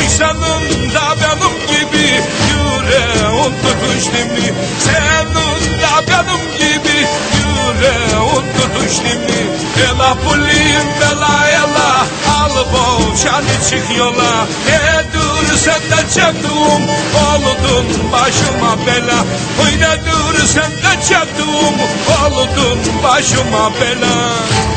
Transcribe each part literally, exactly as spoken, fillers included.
Oy senin da benim gibi yüreğin tutuştu mu? Senin da benim gibi yüreğin tutuştu mu? Ela pulim bela ela al boşanı çık yola. E dur sen de çaktım oldun başıma bela. Oy ne dur sen de çaktım oldun başıma bela.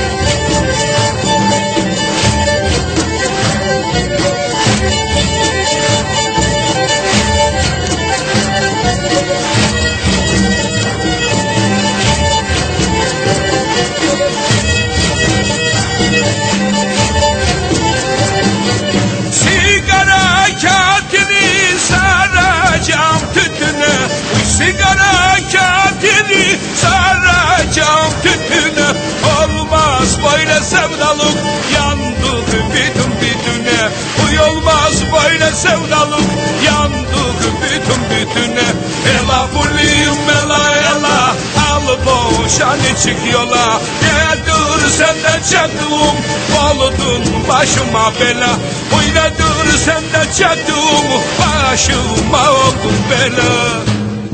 Sigara kağıdını saracağım tütüne. Sigara kağıdını saracağım tütüne. Olmaz böyle sevdalık, yandık bütün bütüne. Uy olmaz böyle sevdalık, yandık bütün bütüne. Ela bulayım ela ela al boşanı çık yola. Ne dur sen de çaktım oldun başıma bela. Uy ne dur sen de çaktım başıma oldun bela.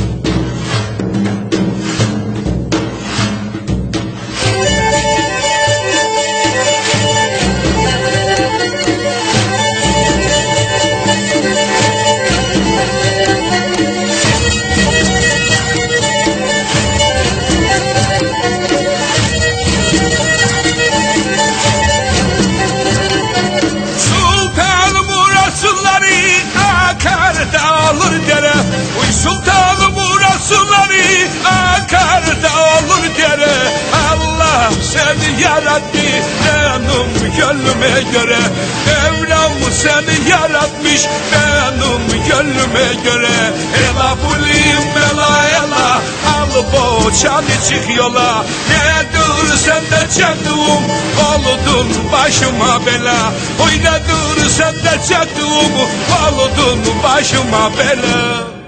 Dağılır dere, uy sultanım burasıları akar dağılır dere. Allah seni yarattı benim gönlüme göre. Mevlam seni yaratmış benim gönlüme göre. Ela bulayım ela ela al boşanı çık yola. Ne dur sen de çaktım oldun başıma bela. Oy ne dur sen de çaktım oldun başıma bela.